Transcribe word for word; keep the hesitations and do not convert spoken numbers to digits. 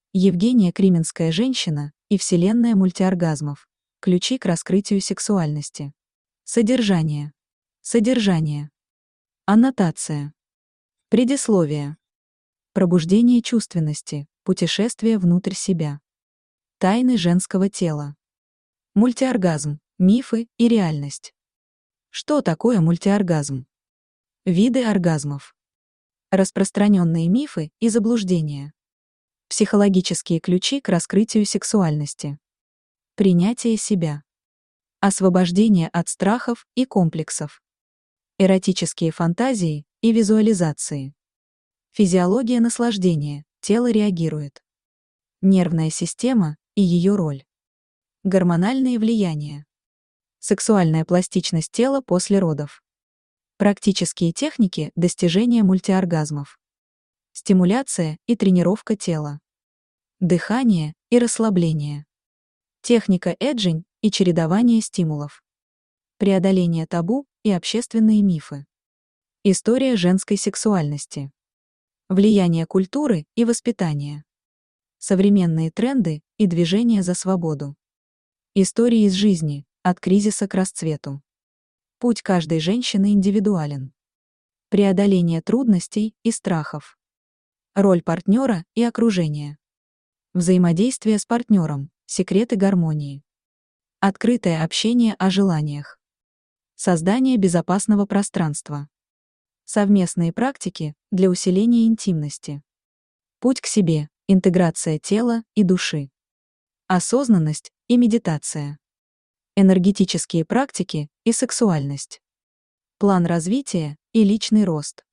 Евгения Крименская «Женщина» и Вселенная мультиоргазмов. Ключи к раскрытию сексуальности. Содержание. Содержание. Аннотация. Предисловие. Пробуждение чувственности. Путешествие внутрь себя. Тайны женского тела. Мультиоргазм. Мифы и реальность. Что такое мультиоргазм? Виды оргазмов. Распространенные мифы и заблуждения. Психологические ключи к раскрытию сексуальности. Принятие себя. Освобождение от страхов и комплексов. Эротические фантазии и визуализации. Физиология наслаждения. Тело реагирует. Нервная система и ее роль. Гормональные влияния. Сексуальная пластичность тела после родов. Практические техники достижения мультиоргазмов. Стимуляция и тренировка тела. Дыхание и расслабление. Техника эджинг и чередование стимулов. Преодоление табу и общественные мифы. История женской сексуальности. Влияние культуры и воспитания. Современные тренды и движения за свободу. Истории из жизни, от кризиса к расцвету. Путь каждой женщины индивидуален. Преодоление трудностей и страхов. Роль партнера и окружения. Взаимодействие с партнером, секреты гармонии. Открытое общение о желаниях. Создание безопасного пространства. Совместные практики для усиления интимности. Путь к себе, интеграция тела и души. Осознанность и медитация. Энергетические практики и сексуальность. План развития и личный рост.